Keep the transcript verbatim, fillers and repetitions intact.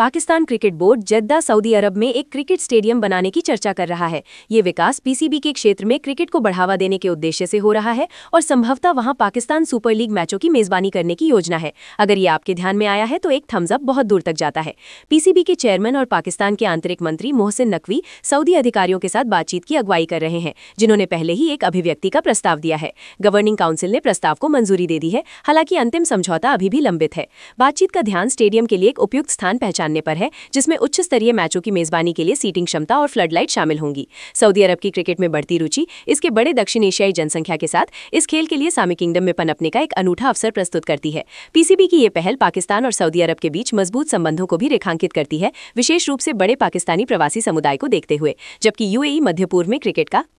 Pakistan cricket board Jeddah Saudi Arab में एक cricket stadium बनाने की चर्चा कर रहा है। ये विकास पीसीबी के क्षेत्र में क्रिकेट को बढ़ावा देने के उद्देश्य से हो रहा है और संभवतः वहां पाकिस्तान सुपर लीग मैचों की मेजबानी करने की योजना है। अगर ये आपके ध्यान में आया है तो एक थम्स अप बहुत दूर तक जाता है। पीसीबी के चेयरमैन और पाकिस्तान के आंतरिक मंत्री मोहसिन नकवी सऊदी अधिकारियों के साथ बातचीत की अगुवाई कर रहे हैं, जिन्होंने पहले ही एक अभिव्यक्ति का प्रस्ताव दिया है। गवर्निंग काउंसिल ने प्रस्ताव को मंजूरी दे दी है, हालांकि अंतिम समझौता अभी भी लंबित है। बातचीत का ध्यान स्टेडियम के लिए एक उपयुक्त स्थान पहचानने पर है, जिसमें उच्च स्तरीय मैचों की मेजबानी के लिए सीटिंग क्षमता और फ्लडलाइट शामिल होंगी। सऊदी अरब की क्रिकेट में बढ़ती रुचि, इसके बड़े दक्षिण एशियाई जनसंख्या के साथ इस खेल के लिए सामी किंगडम में पनपने का एक अनूठा अवसर प्रस्तुत करती है। पीसीबी की ये पहल पाकिस्तान और सऊदी अरब के बीच मजबूत संबंधों को भी रेखांकित करती है, विशेष रूप से बड़े पाकिस्तानी प्रवासी समुदाय को देखते हुए, जबकि यूएई मध्य पूर्व में क्रिकेट का